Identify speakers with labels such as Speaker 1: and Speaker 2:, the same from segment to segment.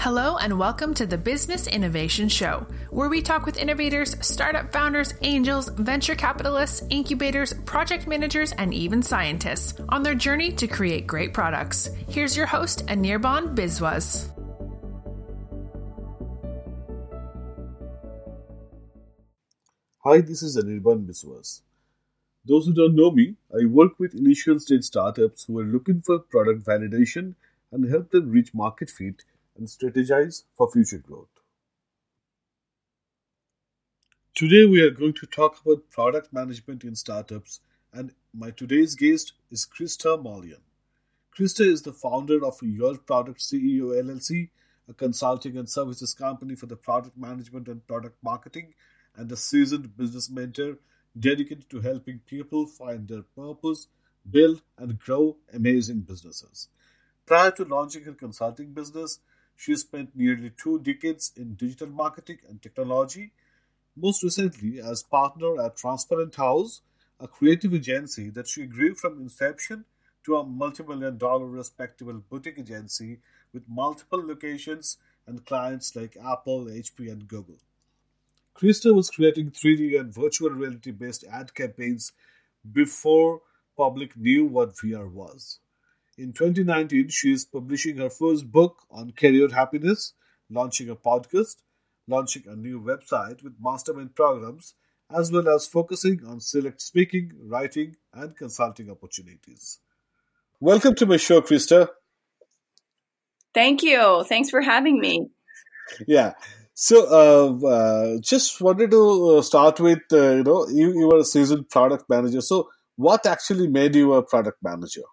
Speaker 1: Hello and welcome to the Business Innovation Show, where we talk with innovators, startup founders, angels, venture capitalists, incubators, project managers, and even scientists on their journey to create great products. Here's your host, Anirban Biswas.
Speaker 2: Hi, this is Anirban Biswas. Those who don't know me, I work with initial stage startups who are looking for product validation and help them reach market fit and strategize for future growth. Today, we are going to talk about product management in startups, and my today's guest is Krista Malian. Krista is the founder of Your Product CEO LLC, a consulting and services company for the product management and product marketing, and a seasoned business mentor dedicated to helping people find their purpose, build, and grow amazing businesses. Prior to launching her consulting business, she spent nearly 2 decades in digital marketing and technology, most recently as partner at Transparent House, a creative agency that she grew from inception to a multi-million-dollar respectable boutique agency with multiple locations and clients like Apple, HP, and Google. Krista was creating 3D and virtual reality based ad campaigns before public knew what VR was. In 2019, she is publishing her first book on career happiness, launching a podcast, launching a new website with mastermind programs, as well as focusing on select speaking, writing, and consulting opportunities. Welcome to my show, Krista.
Speaker 3: Thank you. Thanks for having me.
Speaker 2: Yeah. So, just wanted to start with, you were a seasoned product manager. So, what actually made you a product manager?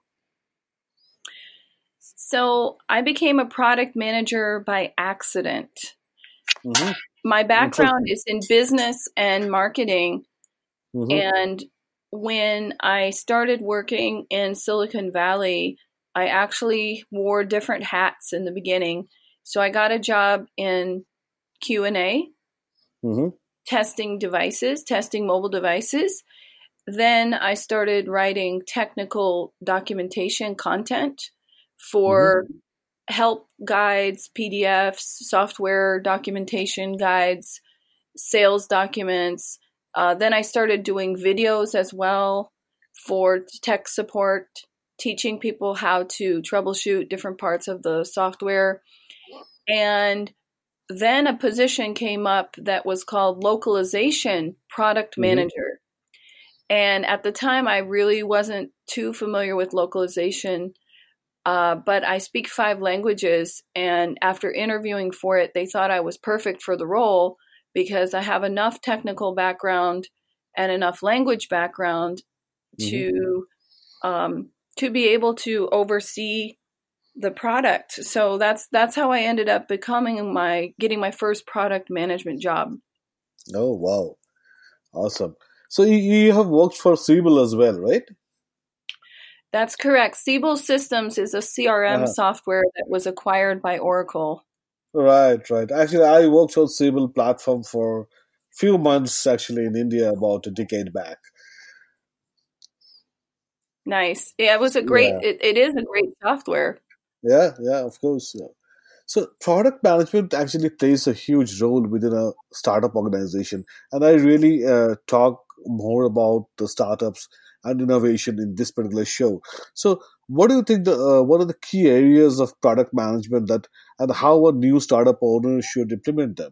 Speaker 3: So I became a product manager by accident.
Speaker 2: Mm-hmm.
Speaker 3: My background is in business and marketing.
Speaker 2: Mm-hmm.
Speaker 3: And when I started working in Silicon Valley, I actually wore different hats in the beginning. So I got a job in Q&A,
Speaker 2: Mm-hmm.
Speaker 3: testing devices, testing mobile devices. Then I started writing technical documentation content for help guides, PDFs, software documentation guides, sales documents. Then I started doing videos as well for tech support, teaching people how to troubleshoot different parts of the software. And then a position came up that was called localization product manager. And at the time, I really wasn't too familiar with localization. But I speak 5 languages, and after interviewing for it, they thought I was perfect for the role because I have enough technical background and enough language background to be able to oversee the product. So that's how I ended up getting my first product management job.
Speaker 2: Oh, wow. Awesome. So, you have worked for Siebel as well, right?
Speaker 3: That's correct. Siebel Systems is a CRM software that was acquired by Oracle.
Speaker 2: Right. Actually, I worked on Siebel platform for a few months actually in India about a decade back.
Speaker 3: Nice. Yeah, it was a great,
Speaker 2: Yeah.
Speaker 3: it is a great software.
Speaker 2: Yeah, of course. Yeah. So, product management actually plays a huge role within a startup organization. And I really talk more about the startups and innovation in this particular show. So, what do you think what are the key areas of product management and how a new startup owner should implement them?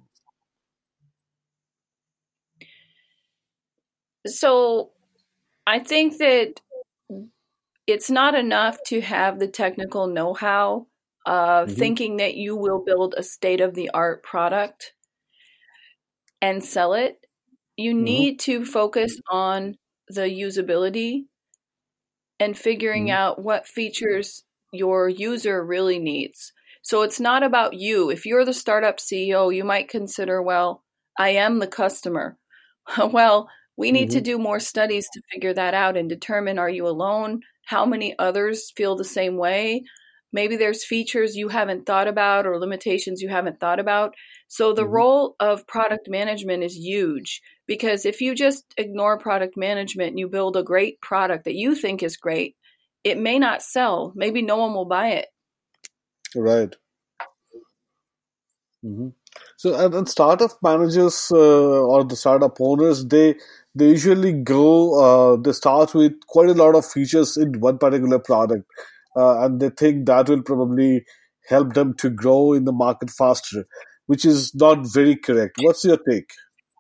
Speaker 3: So I think that it's not enough to have the technical know-how, thinking that you will build a state-of-the-art product and sell it. You need to focus on the usability and figuring out what features your user really needs. So it's not about you. If you're the startup CEO, you might consider, well, I am the customer. Well, we need to do more studies to figure that out and determine, are you alone? How many others feel the same way? Maybe there's features you haven't thought about or limitations you haven't thought about. So the role of product management is huge, because if you just ignore product management and you build a great product that you think is great, it may not sell. Maybe no one will buy it.
Speaker 2: Right. Hmm. So, and startup managers or the startup owners, they usually they start with quite a lot of features in one particular product, and they think that will probably help them to grow in the market faster, which is not very correct. What's your take?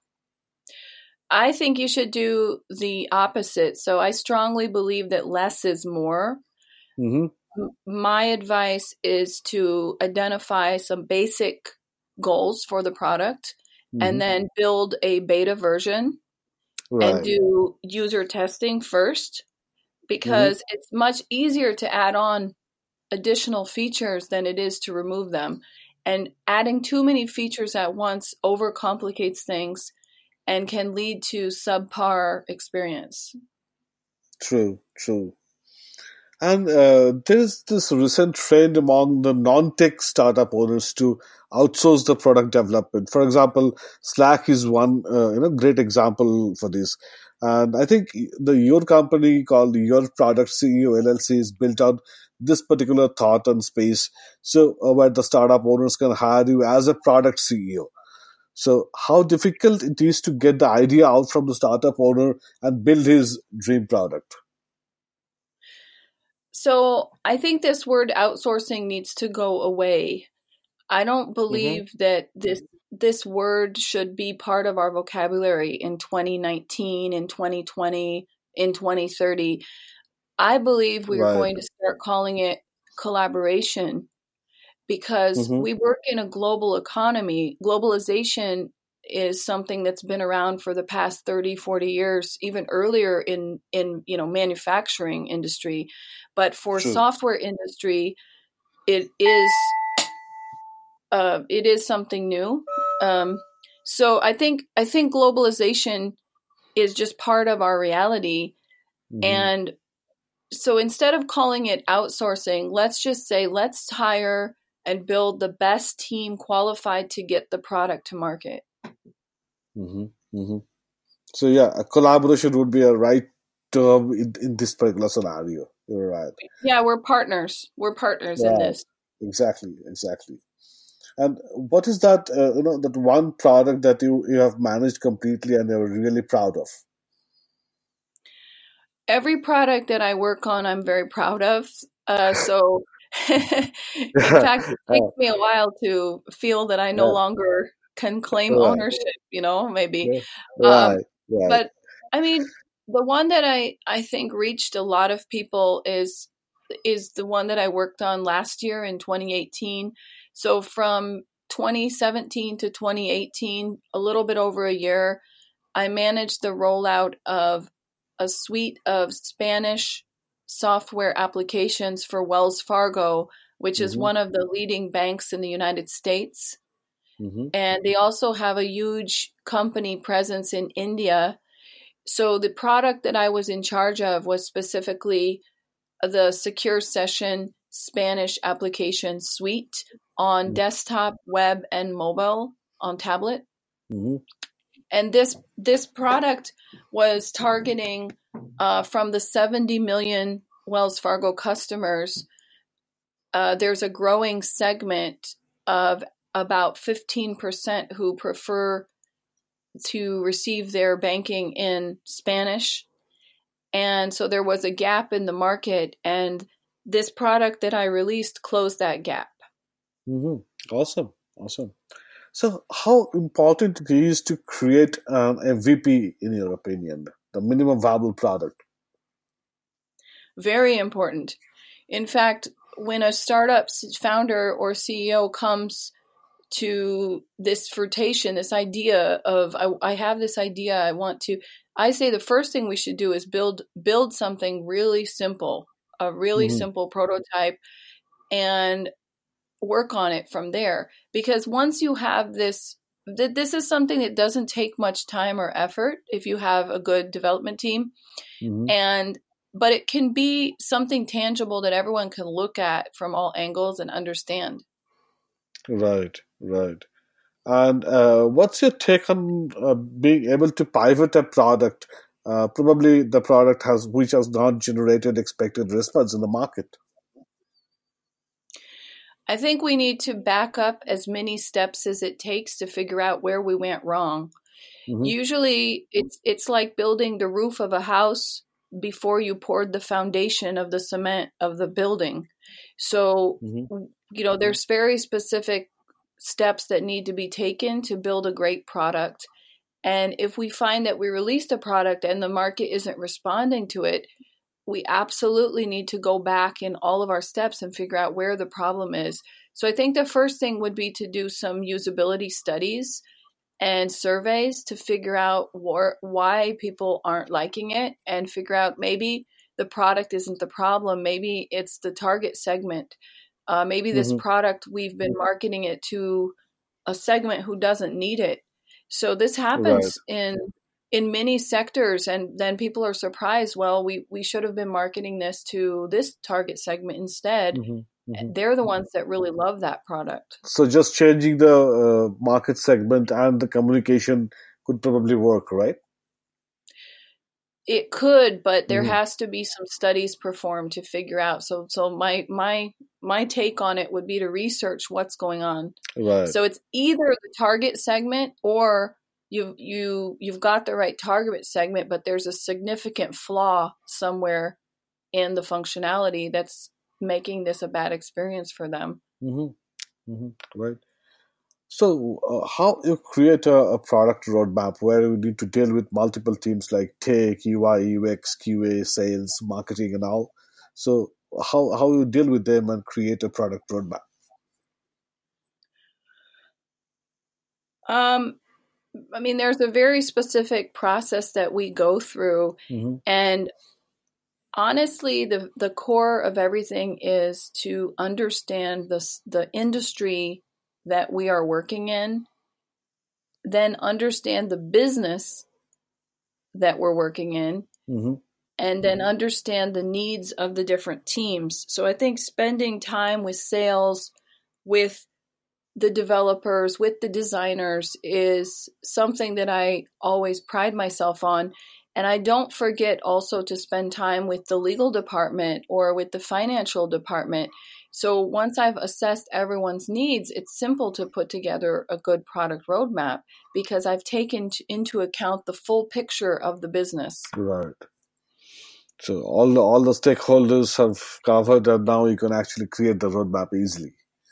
Speaker 3: I think you should do the opposite. So I strongly believe that less is more.
Speaker 2: Hmm.
Speaker 3: My advice is to identify some basic goals for the product
Speaker 2: Hmm.
Speaker 3: and then build a beta version and
Speaker 2: Right.
Speaker 3: do user testing first,
Speaker 2: Hmm.
Speaker 3: because it's much easier to add on additional features than it is to remove them. And adding too many features at once overcomplicates things and can lead to subpar experience.
Speaker 2: True. True. And there is this recent trend among the non-tech startup owners to outsource the product development. For example, Slack is one great example for this. And I think your company called Your Product CEO LLC is built on this particular thought and space. So where the startup owners can hire you as a product CEO. So how difficult it is to get the idea out from the startup owner and build his dream product.
Speaker 3: So I think this word outsourcing needs to go away. I don't
Speaker 2: Hmm.
Speaker 3: believe that this word should be part of our vocabulary in 2019, in 2020, in 2030. I believe we are
Speaker 2: Right.
Speaker 3: going to start calling it collaboration, because
Speaker 2: Hmm.
Speaker 3: we work in a global economy. Globalization is something that's been around for the past 30, 40 years, even earlier in manufacturing industry. But for
Speaker 2: True.
Speaker 3: software industry, it is something new. Um, so I think globalization is just part of our reality.
Speaker 2: Hmm.
Speaker 3: And so instead of calling it outsourcing, let's just say let's hire and build the best team qualified to get the product to market.
Speaker 2: Hmm. Hmm. So yeah, a collaboration would be a right term in this particular scenario. You're right.
Speaker 3: Yeah, we're partners. We're partners in
Speaker 2: Right.
Speaker 3: this.
Speaker 2: Exactly. Exactly. And what is that? That one product that you have managed completely and you're really proud of.
Speaker 3: Every product that I work on, I'm very proud of. So, in fact, it takes me a while to feel that I no
Speaker 2: Yeah.
Speaker 3: longer can claim
Speaker 2: Right.
Speaker 3: ownership. Maybe.
Speaker 2: Yeah.
Speaker 3: Um,
Speaker 2: Right. Right.
Speaker 3: but I mean, the one that I think reached a lot of people is the one that I worked on last year in 2018. So from 2017 to 2018, a little bit over a year, I managed the rollout of a suite of Spanish software applications for Wells Fargo, which is
Speaker 2: Hmm.
Speaker 3: one of the leading banks in the United States.
Speaker 2: Hmm.
Speaker 3: And they also have a huge company presence in India. So the product that I was in charge of was specifically the Secure Session Spanish application suite on desktop, web, and mobile on tablet.
Speaker 2: Hmm.
Speaker 3: And this product was targeting from the 70 million Wells Fargo customers. There's a growing segment of about 15% who prefer to receive their banking in Spanish. And so there was a gap in the market, and this product that I released closed that gap.
Speaker 2: Hmm. Awesome. Awesome. So, how important it is to create an MVP in your opinion, the minimum viable product?
Speaker 3: Very important. In fact, when a startup's founder or CEO comes to this fruition, this idea of I have this idea, I say the first thing we should do is build something really simple, a really
Speaker 2: Hmm.
Speaker 3: simple prototype, and work on it from there. Because once you have this is something that doesn't take much time or effort if you have a good development team.
Speaker 2: Hmm.
Speaker 3: And but it can be something tangible that everyone can look at from all angles and understand.
Speaker 2: Right. Right. And what's your take on being able to pivot a product? Probably the product which has not generated expected response in the market.
Speaker 3: I think we need to back up as many steps as it takes to figure out where we went wrong. Mm-hmm. Usually it's like building the roof of a house before you poured the foundation of the cement of the building. So, there's very specific steps that need to be taken to build a great product. And if we find that we released a product and the market isn't responding to it, we absolutely need to go back in all of our steps and figure out where the problem is. So I think the first thing would be to do some usability studies and surveys to figure out why people aren't liking it, and figure out maybe the product isn't the problem. Maybe it's the target segment. Maybe this product, we've been marketing it to a segment who doesn't need it. So this happens in many sectors, and then people are surprised. Well, we should have been marketing this to this target segment instead. They're the ones that really love that product.
Speaker 2: So just changing the market segment and the communication could probably work, right?
Speaker 3: It could, but there has to be some studies performed to figure out. So my take on it would be to research what's going on.
Speaker 2: Right.
Speaker 3: So it's either the target segment, or you've got the right target segment, but there's a significant flaw somewhere in the functionality that's making this a bad experience for them.
Speaker 2: Right. So how you create a product roadmap where you need to deal with multiple teams like tech, UI, UX, QA, sales, marketing, and all. So how you deal with them and create a product roadmap?
Speaker 3: There's a very specific process that we go through, and honestly, the core of everything is to understand the industry that we are working in, then understand the business that we're working in, and then understand the needs of the different teams. So I think spending time with sales, with the developers, with the designers is something that I always pride myself on. And I don't forget also to spend time with the legal department or with the financial department. So once I've assessed everyone's needs, it's simple to put together a good product roadmap because I've taken into account the full picture of the business.
Speaker 2: Right. So all the stakeholders have covered, and now you can actually create the roadmap easily.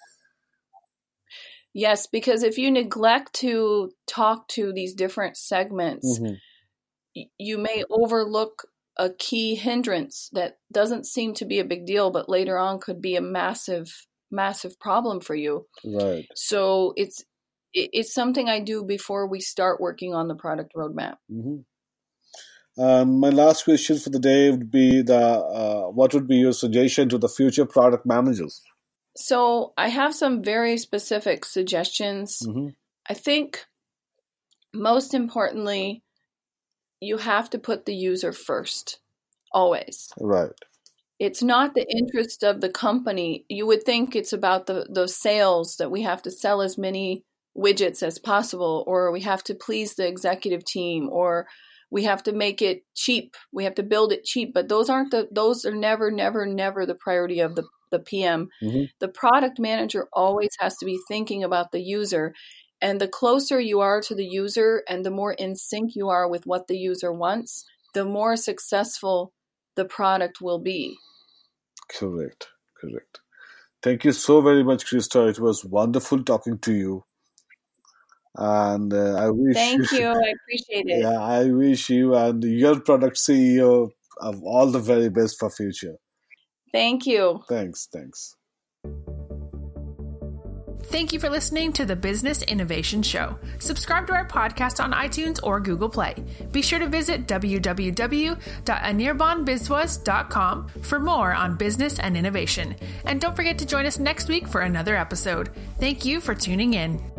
Speaker 3: Yes, because if you neglect to talk to these different segments, you may overlook a key hindrance that doesn't seem to be a big deal, but later on could be a massive, massive problem for you.
Speaker 2: Right.
Speaker 3: So it's something I do before we start working on the product roadmap.
Speaker 2: My last question for the day would be what would be your suggestion to the future product managers?
Speaker 3: So I have some very specific suggestions. I think most importantly, you have to put the user first, always.
Speaker 2: Right.
Speaker 3: It's not the interest of the company. You would think it's about the sales, that we have to sell as many widgets as possible, or we have to please the executive team, or we have to make it cheap. We have to build it cheap. But those are never the priority of the PM. The product manager always has to be thinking about the user. And the closer you are to the user and the more in sync you are with what the user wants, the more successful the product will be.
Speaker 2: Correct. Thank you so very much, Krista. It was wonderful talking to you. And I wish
Speaker 3: Thank you. I appreciate it.
Speaker 2: Yeah, I wish you and your product CEO of all the very best for future.
Speaker 3: Thank you.
Speaker 2: Thanks.
Speaker 1: Thank you for listening to the Business Innovation Show. Subscribe to our podcast on iTunes or Google Play. Be sure to visit www.anirbanbizwas.com for more on business and innovation. And don't forget to join us next week for another episode. Thank you for tuning in.